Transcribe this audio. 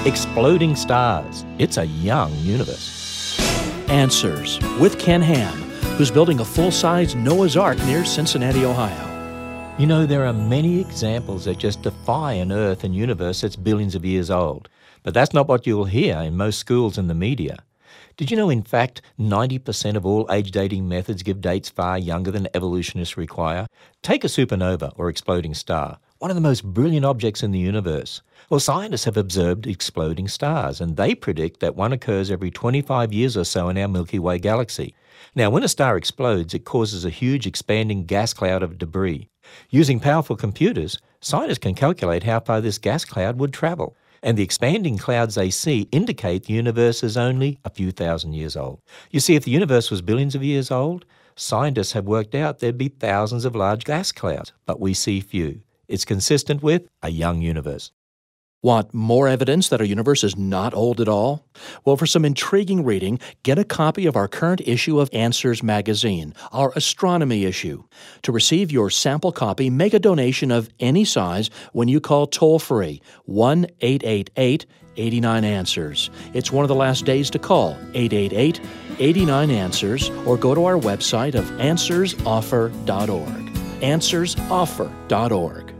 exploding stars. It's a young universe. Answers with Ken Ham, who's building a full-size Noah's Ark near Cincinnati, Ohio. You know, there are many examples that just defy an Earth and universe that's billions of years old. But that's not what you'll hear in most schools and the media. Did you know, in fact, 90% of all age-dating methods give dates far younger than evolutionists require? Take a supernova or exploding star, one of the most brilliant objects in the universe. Well, scientists have observed exploding stars, and they predict that one occurs every 25 years or so in our Milky Way galaxy. Now, when a star explodes, it causes a huge expanding gas cloud of debris. Using powerful computers, scientists can calculate how far this gas cloud would travel. And the expanding clouds they see indicate the universe is only a few thousand years old. You see, if the universe was billions of years old, scientists have worked out there'd be thousands of large gas clouds, but we see few. It's consistent with a young universe. Want more evidence that our universe is not old at all? Well, for some intriguing reading, get a copy of our current issue of Answers magazine, our astronomy issue. To receive your sample copy, make a donation of any size when you call toll-free 1-888-89-ANSWERS. It's one of the last days to call 888-89-ANSWERS or go to our website of answersoffer.org. answersoffer.org.